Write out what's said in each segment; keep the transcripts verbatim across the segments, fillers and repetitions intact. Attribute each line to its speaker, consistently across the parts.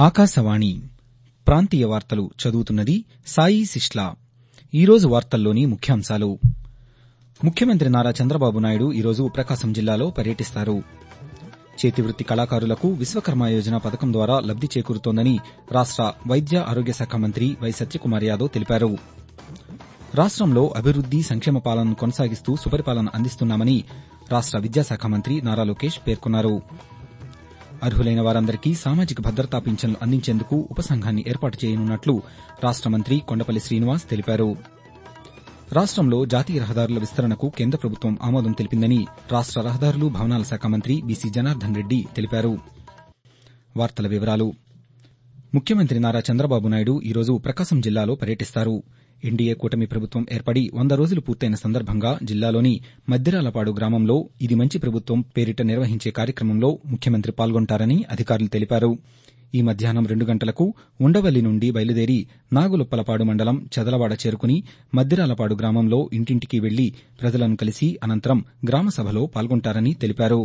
Speaker 1: ఆకాశవాణి ప్రాంతీయ వార్తలు చదువుతున్నది సాయి సిష్లా. ఈరోజు వార్తల్లోని ముఖ్యాంశాలు. ముఖ్యమంత్రి నారా చంద్రబాబు నాయుడు ఈరోజు ప్రకాశం జిల్లాలో పర్యటిస్తారు. చేతివృత్తి కళాకారులకు విశ్వకర్మ యోజన పథకం ద్వారా లబ్ది చేకూరుతోందని రాష్ట వైద్య ఆరోగ్య శాఖ మంత్రి వై సత్యకుమార్ యాదవ్ తెలిపారు. రాష్టంలో అభివృద్ది సంక్షేమ పాలనను కొనసాగిస్తూ సుపరిపాలన అందిస్తున్నామని రాష్ట విద్యాశాఖ మంత్రి నారా లోకేష్ పేర్కొన్నారు. అర్హులైన వారందరికీ సామాజిక భద్రతా పింఛన్లు అందించేందుకు ఉపసంఘాన్ని ఏర్పాటు చేయనున్నట్లు రాష్ట మంత్రి కొండపల్లి శ్రీనివాస్ తెలిపారు. రాష్టంలో జాతీయ రహదారుల విస్తరణకు కేంద్ర ప్రభుత్వం ఆమోదం తెలిపిందని రాష్ట రహదారులు భవనాల శాఖ మంత్రి బీసీ జనార్దన్ రెడ్డి తెలిపారు. వార్తల వివరాలు. ముఖ్యమంత్రి నారా చంద్రబాబు నాయుడు ఈరోజు ప్రకాశం జిల్లాలో పర్యటిస్తారు. ఎన్డీఏ కూటమి ప్రభుత్వం ఏర్పడి వంద రోజులు పూర్తయిన సందర్భంగా జిల్లాలోని మద్దిరాలపాడు గ్రామంలో ఇది మంచి ప్రభుత్వం పేరిట నిర్వహించే కార్యక్రమంలో ముఖ్యమంత్రి పాల్గొంటారని అధికారులు తెలిపారు. ఈ మధ్యాహ్నం రెండు గంటలకు ఉండవల్లి నుండి బయలుదేరి నాగులుప్పలపాడు మండలం చెదలవాడ చేరుకుని మద్దిరాలపాడు గ్రామంలో ఇంటింటికి వెళ్లి ప్రజలను కలిసి అనంతరం గ్రామసభలో పాల్గొంటారని తెలిపారు.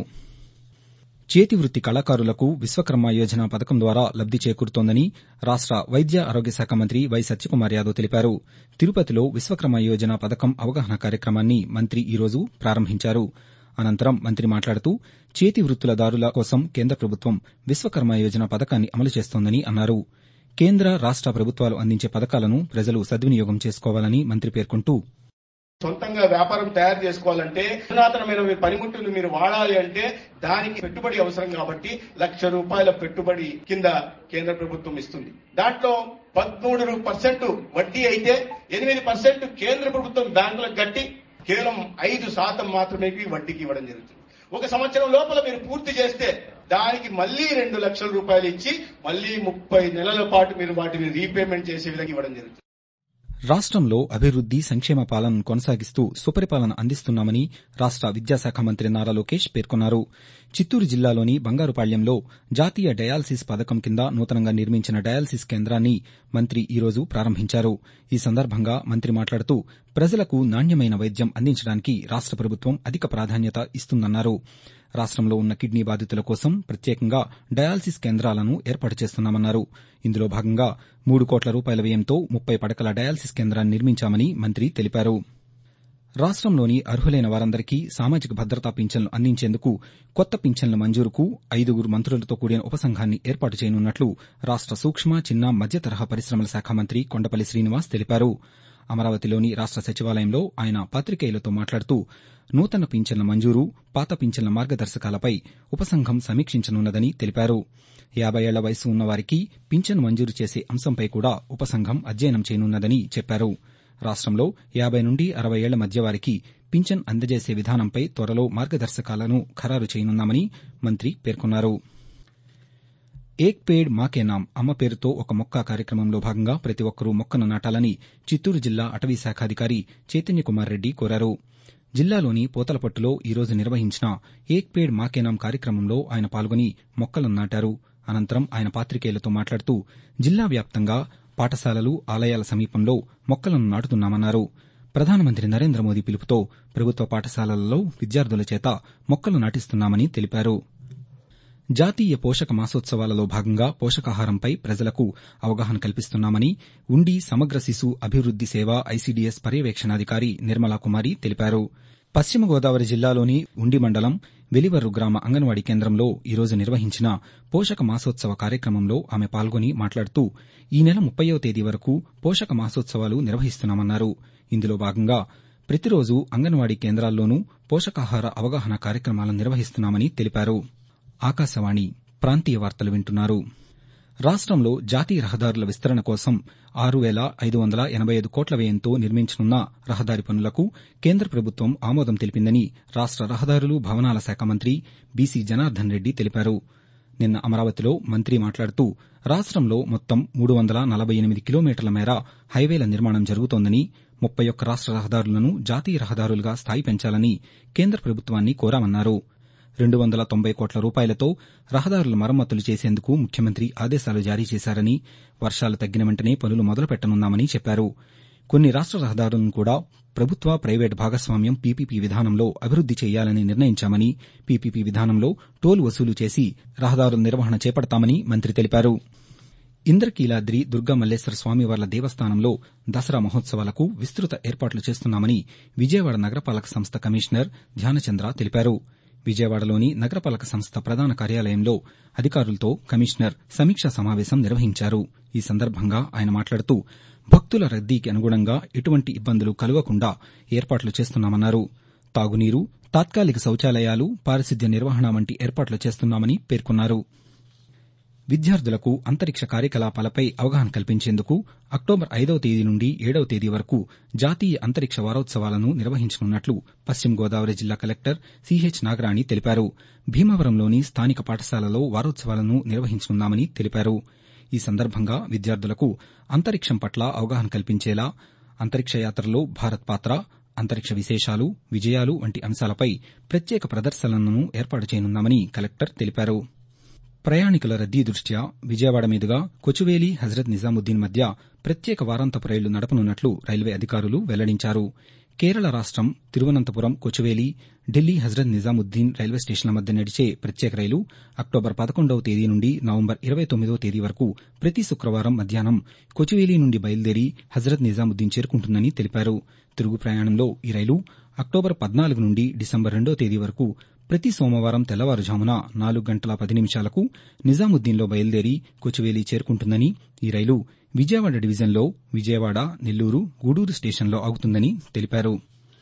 Speaker 1: చేతివృత్తి కళాకారులకు విశ్వకర్మ యోజన పథకం ద్వారా లబ్ది చేకూరుతోందని రాష్ట వైద్య ఆరోగ్య శాఖ మంత్రి వై సత్యకుమార్ యాదవ్ తెలిపారు. తిరుపతిలో విశ్వకర్మ యోజన పథకం అవగాహన కార్యక్రమాన్ని మంత్రి ఈరోజు ప్రారంభించారు. అనంతరం మంత్రి మాట్లాడుతూ చేతి వృత్తులదారుల కోసం కేంద్ర ప్రభుత్వం విశ్వకర్మ యోజన పథకాన్ని అమలు చేస్తోందని అన్నారు. కేంద్ర రాష్ట ప్రభుత్వాలు అందించే పథకాలను ప్రజలు సద్వినియోగం చేసుకోవాలని మంత్రి పేర్కొంటూ
Speaker 2: సొంతంగా వ్యాపారం తయారు చేసుకోవాలంటే పురాతనమైన పనిముట్లు మీరు వాడాలి అంటే దానికి పెట్టుబడి అవసరం కాబట్టి లక్ష రూపాయల పెట్టుబడి కింద కేంద్ర ప్రభుత్వం ఇస్తుంది. దాంట్లో పదమూడు పర్సెంట్ వడ్డీ అయితే ఎనిమిది పర్సెంట్ కేంద్ర ప్రభుత్వం బ్యాంకులకు కట్టి కేవలం ఐదు శాతం మాత్రమే వడ్డీకి ఇవ్వడం జరుగుతుంది. ఒక సంవత్సరం లోపల మీరు పూర్తి చేస్తే దానికి మళ్లీ రెండు లక్షల రూపాయలు ఇచ్చి మళ్లీ ముప్పై నెలల పాటు మీరు వాటిని రీపేమెంట్ చేసే విధంగా ఇవ్వడం జరుగుతుంది.
Speaker 1: రాష్టంలో అభివృద్ది సంక్షేమ పాలనను కొనసాగిస్తూ సుపరిపాలన అందిస్తున్నామని రాష్ట విద్యాశాఖ మంత్రి నారా లోకేష్ పేర్కొన్నారు. చిత్తూరు జిల్లాలోని బంగారుపాళ్యంలో జాతీయ డయాలసిస్ పథకం కింద నూతనంగా నిర్మించిన డయాలసిస్ కేంద్రాన్ని మంత్రి ఈరోజు ప్రారంభించారు. ఈ సందర్భంగా మంత్రి మాట్లాడుతూ ప్రజలకు నాణ్యమైన వైద్యం అందించడానికి రాష్ట ప్రభుత్వం అధిక ప్రాధాన్యత ఇస్తుందన్నారు. రాష్టంలో ఉన్న కిడ్నీ బాధితుల కోసం ప్రత్యేకంగా డయాలసిస్ కేంద్రాలను ఏర్పాటు చేస్తున్నామన్నారు. ఇందులో భాగంగా మూడు కోట్ల రూపాయల వ్యయంతో ముప్పై పడకల డయాలసిస్ కేంద్రాన్ని నిర్మించామని మంత్రి తెలిపారు. రాష్టంలోని అర్హులైన వారందరికీ సామాజిక భద్రతా పింఛన్లు అందించేందుకు కొత్త పింఛన్ల మంజూరుకు ఐదుగురు మంత్రులతో కూడిన ఉపసంఘాన్ని ఏర్పాటు చేయనున్నట్లు రాష్ట సూక్ష్మ చిన్న మధ్య తరహా పరిశ్రమల శాఖ మంత్రి కొండపల్లి శ్రీనివాస్ తెలిపారు. అమరావతిలోని రాష్ట సచివాలయంలో ఆయన పాతికేయులతో మాట్లాడుతూ నూతన పింఛన్ల మంజూరు, పాత పింఛన్ల మార్గదర్శకాలపై ఉపసంఘం సమీక్షించనున్నదని తెలిపారు. యాబై ఏళ్ల వయసు ఉన్నవారికి పింఛన్ మంజూరు చేసే అంశంపై కూడా ఉపసంఘం అధ్యయనం చేయనున్నదని చెప్పారు. రాష్టంలో యాబై నుండి అరవై ఏళ్ల మధ్య వారికి పింఛన్ అందజేసే విధానంపై త్వరలో మార్గదర్శకాలను ఖరారు చేయనున్నామని మంత్రి పేర్కొన్నారు. ఏక్ పేడ్ మాకే నామ్ అమ్మ పేరుతో ఒక మొక్క కార్యక్రమంలో భాగంగా ప్రతి ఒక్కరూ మొక్కను నాటాలని చిత్తూరు జిల్లా అటవీ శాఖాధికారి చైతన్యకుమార్ రెడ్డి కోరారు. జిల్లాలోని పోతలపట్టులో ఈరోజు నిర్వహించిన ఏక్ పేడ్ మాకే నామ్ కార్యక్రమంలో ఆయన పాల్గొని మొక్కలను నాటారు. అనంతరం ఆయన పాతికేయులతో మాట్లాడుతూ జిల్లా వ్యాప్తంగా పాఠశాలలు, ఆలయాల సమీపంలో మొక్కలను నాటుతున్నామన్నారు. ప్రధానమంత్రి నరేంద్ర మోదీ పిలుపుతో ప్రభుత్వ పాఠశాలలలో విద్యార్థుల చేత మొక్కలు నాటిస్తున్నామని తెలిపారు. జాతీయ పోషక మాసోత్సవాలలో భాగంగా పోషకాహారంపై ప్రజలకు అవగాహన కల్పిస్తున్నామని ఉండి సమగ్ర శిశు అభివృద్ది సేవ ఐసీడీఎస్ పర్యవేక్షణాధికారి నిర్మలా కుమారి తెలిపారు. పశ్చిమ గోదావరి జిల్లాలోని ఉండి మండలం వెలివర్రు గ్రామ అంగన్వాడీ కేంద్రంలో ఈరోజు నిర్వహించిన పోషక మాసోత్సవ కార్యక్రమంలో ఆమె పాల్గొని మాట్లాడుతూ ఈ నెల ముప్పైవ తేదీ వరకు పోషక మాసోత్సవాలు నిర్వహిస్తున్నామన్నారు. ఇందులో భాగంగా ప్రతిరోజు అంగన్వాడీ కేంద్రాల్లోనూ పోషకాహార అవగాహన కార్యక్రమాలను నిర్వహిస్తున్నామని తెలిపారు. ఆకాశవాణి ప్రాంతీయ వార్తలు వింటున్నారు. రాష్టంలో జాతీయ రహదారుల విస్తరణ కోసం ఆరు వేల ఐదు వందల ఎనబై ఐదు కోట్ల వ్యయంతో నిర్మించనున్న రహదారి పనులకు కేంద్ర ప్రభుత్వం ఆమోదం తెలిపిందని రాష్ట రహదారులు భవనాల శాఖ మంత్రి బీసీ జనార్దన్ రెడ్డి తెలిపారు. నిన్న అమరావతిలో మంత్రి మాట్లాడుతూ రాష్టంలో మొత్తం మూడు వందల నలభై ఎనిమిది కిలోమీటర్ల మేర హైవేల నిర్మాణం జరుగుతోందని, ముప్పై ఒక్క రాష్ట రహదారులను జాతీయ రహదారులుగా స్థాయి పెంచాలని కేంద్ర ప్రభుత్వాన్ని కోరామన్నారు. రెండు వందల తొంభై కోట్ల రూపాయలతో రహదారుల మరమ్మతులు చేసేందుకు ముఖ్యమంత్రి ఆదేశాలు జారీ చేశారని, వర్షాలు తగ్గిన వెంటనే పనులు మొదలుపెట్టనున్నామని చెప్పారు. కొన్ని రాష్ట రహదారులను కూడా ప్రభుత్వ ప్రైవేటు భాగస్వామ్యం పీపీపీ విధానంలో అభివృద్ది చేయాలని నిర్ణయించామని, పీపీపీ విధానంలో టోల్ వసూలు చేసి రహదారుల నిర్వహణ చేపడతామని మంత్రి తెలిపారు. ఇంద్రకీలాద్రి దుర్గా మల్లేశ్వర స్వామివార్ల దేవస్థానంలో దసరా మహోత్సవాలకు విస్తృత ఏర్పాట్లు చేస్తున్నామని విజయవాడ నగరపాలక సంస్థ కమిషనర్ ధ్యానచంద్ర తెలిపారు. విజయవాడలోని నగరపాలక సంస్థ ప్రధాన కార్యాలయంలో అధికారులతో కమిషనర్ సమీక్షా సమావేశం నిర్వహించారు. ఈ సందర్భంగా ఆయన మాట్లాడుతూ భక్తుల రద్దీకి అనుగుణంగా ఎటువంటి ఇబ్బందులు కలగకుండా ఏర్పాట్లు చేస్తున్నామన్నారు. తాగునీరు, తాత్కాలిక శౌచాలయాలు, పారిశుద్ధ్య నిర్వహణ వంటి ఏర్పాట్లు చేస్తున్నామని పేర్కొన్నారు. విద్యార్థులకు అంతరిక్ష కార్యకలాపాలపై అవగాహన కల్పించేందుకు అక్టోబర్ ఐదవ తేదీ నుండి ఏడవ తేదీ వరకు జాతీయ అంతరిక్ష వారోత్సవాలను నిర్వహించనున్నట్లు పశ్చిమ గోదావరి జిల్లా కలెక్టర్ సిహెచ్ నాగరాణి తెలిపారు. భీమవరంలోని స్థానిక పాఠశాలలో వారోత్సవాలను నిర్వహించనున్నామని తెలిపారు. ఈ సందర్భంగా విద్యార్థులకు అంతరిక్షం పట్ల అవగాహన కల్పించేలా అంతరిక్ష యాత్రలో భారత్ పాత్ర, అంతరిక్ష విశేషాలు, విజయాలు వంటి అంశాలపై ప్రత్యేక ప్రదర్శనలను ఏర్పాటు చేయనున్నామని కలెక్టర్ తెలిపారు. ప్రయాణికుల రద్దీ దృష్ట్యా విజయవాడ మీదుగా కొచువేలి, హజ్రత్ నిజాముద్దీన్ మధ్య ప్రత్యేక వారాంతపు రైళ్లు నడపనున్నట్లు రైల్వే అధికారులు వెల్లడించారు. కేరళ రాష్టం తిరువనంతపురం, కొచువేలి, ఢిల్లీ హజ్రత్ నిజాముద్దీన్ రైల్వే స్టేషన్ల మధ్య నడిచే ప్రత్యేక రైలు అక్టోబర్ పదకొండవ తేదీ నుండి నవంబర్ ఇరవై తొమ్మిదవ తేదీ వరకు ప్రతి శుక్రవారం మధ్యాహ్నం కొచువేలి నుండి బయలుదేరి హజ్రత్ నిజాముద్దీన్ చేరుకుంటుందని తెలిపారు. తిరుగు ప్రయాణంలో ఈ రైలు అక్టోబర్ పద్నాలుగు నుండి డిసెంబర్ రెండో తేదీ వరకు ప్రతి సోమవారం తెల్లవారుజామున నాలుగు గంటల పది నిమిషాలకు నిజాముద్దీన్లో బయలుదేరి కొచువేలి చేరుకుంటుందని, ఈ రైలు విజయవాడ డివిజన్లో విజయవాడ, నెల్లూరు, గూడూరు స్టేషన్లో ఆగుతుందని తెలిపారు.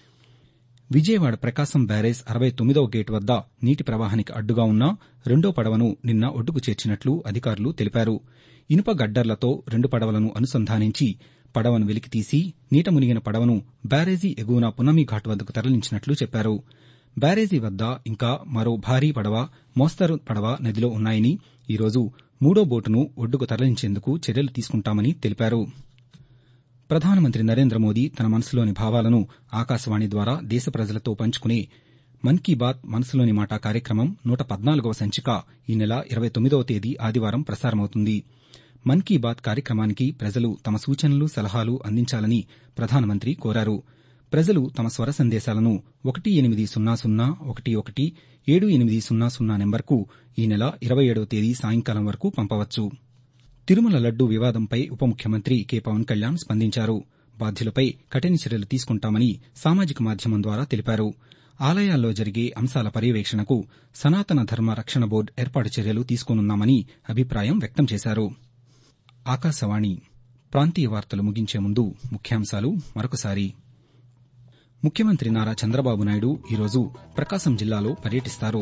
Speaker 1: విజయవాడ ప్రకాశం బ్యారేజ్ అరవై తొమ్మిదవ గేటు వద్ద నీటి ప్రవాహానికి అడ్డుగా ఉన్న రెండో పడవను నిన్న ఒడ్డుకు చేర్చినట్లు అధికారులు తెలిపారు. ఇనుప గడ్డర్లతో రెండు పడవలను అనుసంధానించి పడవను వెలికితీసి నీట మునిగిన పడవను బ్యారేజీ ఎగువన పున్నమి ఘాట్ వద్దకు తరలించినట్లు చెప్పారు. బ్యారేజీ వద్ద ఇంకా మరో భారీ పడవ, మోస్తరు పడవ నదిలో ఉన్నాయని, ఈరోజు మూడో బోటును ఒడ్డుకు తరలించేందుకు చర్యలు తీసుకుంటామని తెలిపారు. ప్రధానమంత్రి నరేంద్ర మోదీ తన మనసులోని భావాలను ఆకాశవాణి ద్వారా దేశ ప్రజలతో పంచుకునే మన్ కీ బాత్ మనసులోని మాట కార్యక్రమం నూట పద్నాలుగవ సంచిక ఈ నెల ఇరవై తొమ్మిదవ తేదీ ఆదివారం ప్రసారమవుతుంది. మన్ కీ బాత్ కార్యక్రమానికి ప్రజలు తమ సూచనలు, సలహాలు అందించాలని ప్రధానమంత్రి కోరారు. ప్రజలు తమ స్వర సందేశాలను ఒకటి ఎనిమిది సున్నా సున్నా ఒకటి ఒకటి ఏడు ఎనిమిది సున్నా సున్నా నెంబర్కు ఈ నెల ఇరవై ఏడవ తేదీ సాయంకాలం వరకు పంపవచ్చు. తిరుమల లడ్డూ వివాదంపై ఉప ముఖ్యమంత్రి కె పవన్ కళ్యాణ్ స్పందించారు. బాధ్యులపై కఠిన చర్యలు తీసుకుంటామని సామాజిక మాధ్యమం ద్వారా తెలిపారు. ఆలయాల్లో జరిగే అంశాల పర్యవేక్షణకు సనాతన ధర్మ రక్షణ బోర్డు ఏర్పాటు చర్యలు తీసుకోనున్నామని అభిప్రాయం వ్యక్తం చేశారు. ఆకాశవాణి ప్రాంతీయ వార్తలు ముగించే ముందు ముఖ్యాంశాలు మరొకసారి. ముఖ్యమంత్రి నారా చంద్రబాబు నాయుడు ఈరోజు ప్రకాశం జిల్లాలో పర్యటిస్తారు.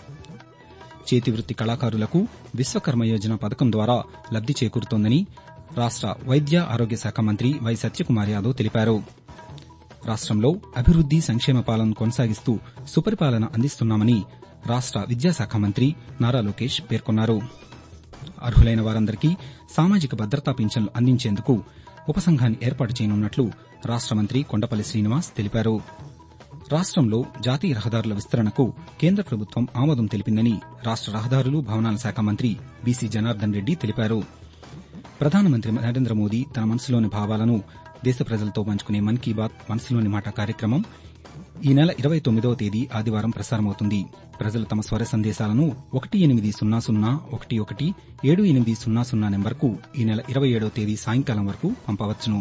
Speaker 1: చేతివృత్తి కళాకారులకు విశ్వకర్మ యోజన పథకం ద్వారా లబ్ది చేకూరుతోందని రాష్ట వైద్య ఆరోగ్య శాఖ మంత్రి వై సత్యకుమార్ యాదవ్ తెలిపారు. రాష్టంలో అభివృద్ది, సంక్షేమ పాలన కొనసాగిస్తూ సుపరిపాలన అందిస్తున్నామని రాష్ట విద్యాశాఖ మంత్రి నారా లోకేష్ పేర్కొన్నారు. అర్హులైన వారందరికీ సామాజిక భద్రతా పింఛన్లు అందించేందుకు ఉపసంఘాన్ని ఏర్పాటు చేయనున్నట్లు రాష్ట మంత్రి కొండపల్లి శ్రీనివాస్ తెలిపారు. రాష్టంలో జాతీయ రహదారుల విస్తరణకు కేంద్ర ప్రభుత్వం ఆమోదం తెలిపిందని రాష్ట రహదారులు, భవనాల శాఖ మంత్రి బీసీ జనార్దన్ రెడ్డి తెలిపారు. ప్రధానమంత్రి నరేంద్ర మోదీ తన మనసులోని భావాలను దేశ ప్రజలతో పంచుకునే మన్ కీ బాత్ మనసులోని మాట కార్యక్రమం ఈ నెల ఇరవై తొమ్మిదవ తేదీ ఆదివారం ప్రసారమవుతుంది. ప్రజలు తమ స్వర సందేశాలను ఒకటి ఎనిమిది సున్నా సున్నా ఒకటి ఒకటి ఏడు ఎనిమిది సున్నా సున్నా నెంబర్కు ఈ నెల ఇరవై ఏడవ తేదీ సాయంకాలం వరకు పంపవచ్చును.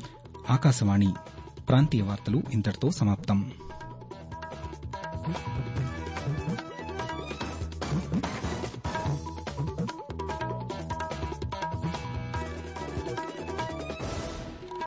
Speaker 1: ఆకాశవాణి ప్రాంతీయ వార్తలు ఇంతటితో సమాప్తం.